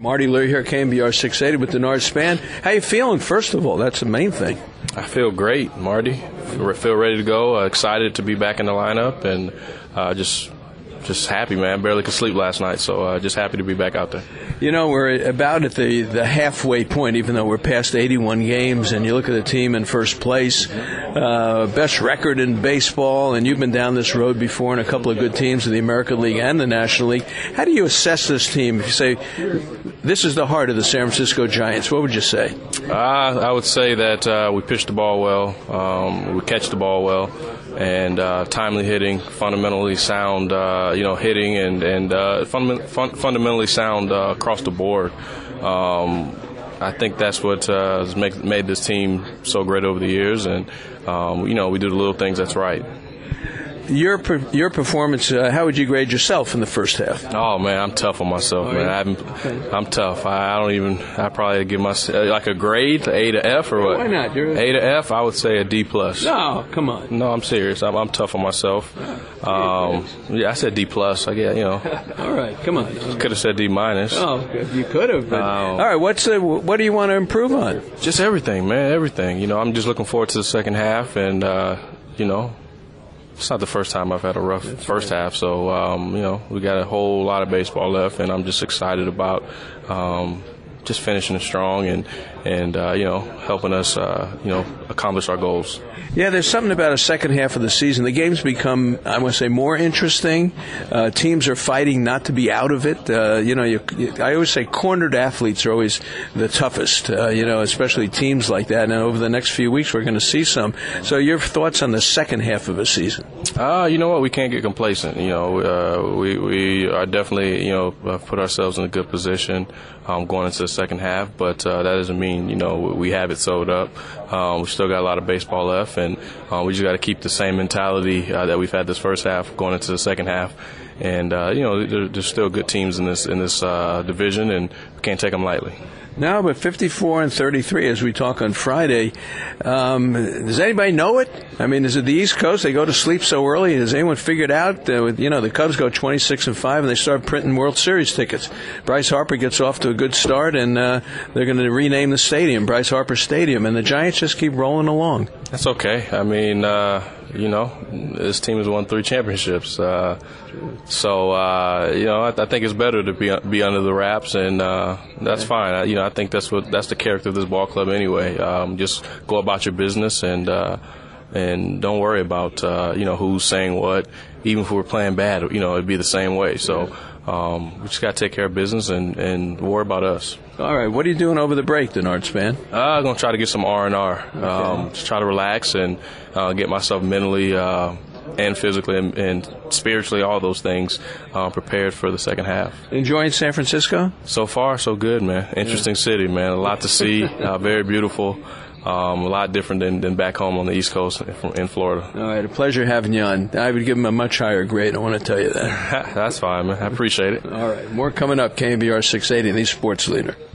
Marty Leary here, KNBR 680 with Denard Span. How you feeling, first of all? That's the main thing. I feel great, Marty. Feel ready to go. Excited to be back in the lineup, and just happy, man. Barely could sleep last night, so just happy to be back out there. You know, we're about at the halfway point, even though we're past 81 games, and you look at the team in first place, best record in baseball, and you've been down this road before in a couple of good teams in the American League and the National League. How do you assess this team? If you say, this is the heart of the San Francisco Giants, what would you say? I would say that we pitch the ball well, we catch the ball well, and timely hitting, fundamentally sound, hitting, and fundamentally sound across the board. I think that's what has made this team so great over the years, and we do the little things that's right. Your performance, how would you grade yourself in the first half? Oh, man, I'm tough on myself, man. I'm tough. I probably give myself like a grade, A to F or what? Why not? A to F, I would say a D+. No, come on. No, I'm serious. I'm tough on myself. I said D+. I get, All right, come on. Could have said D-. Oh, you could have. But, all right, what do you want to improve on? Just everything, man, everything. I'm just looking forward to the second half, and, it's not the first time I've had a rough first half, so, we got a whole lot of baseball left, and I'm just excited about just finishing it strong and helping us, accomplish our goals. Yeah, there's something about a second half of the season. The games become, I want to say, more interesting. Teams are fighting not to be out of it. I always say cornered athletes are always the toughest, especially teams like that. And over the next few weeks, we're going to see some. So your thoughts on the second half of a season? You know what? We can't get complacent. We are definitely, put ourselves in a good position going into the second half, but that doesn't mean, we have it sewed up. We still got a lot of baseball left, and we just got to keep the same mentality that we've had this first half going into the second half. And there's still good teams in this division, and we can't take them lightly. No, but 54-33 as we talk on Friday. Does anybody know it? I mean, is it the East Coast? They go to sleep so early. Has anyone figured out? The Cubs go 26-5 and they start printing World Series tickets. Bryce Harper gets off to a good start, and they're going to rename the stadium Bryce Harper Stadium, and the Giants just keep rolling along. That's okay. I mean, this team has won 3 championships. I think it's better to be under the wraps, and that's fine. I think that's the character of this ball club anyway. Just go about your business and don't worry about who's saying what. Even if we're playing bad, it'd be the same way. So we just got to take care of business and worry about us. All right, what are you doing over the break, Denard Span? I'm going to try to get some R&R. Just try to relax and get myself mentally and physically and spiritually, all those things, prepared for the second half. Enjoying San Francisco? So far, so good, man. Interesting city, man. A lot to see. Very beautiful. A lot different than back home on the East Coast in Florida. All right, a pleasure having you on. I would give him a much higher grade. I want to tell you that. That's fine, man. I appreciate it. All right, more coming up. KNBR 680, the Sports Leader.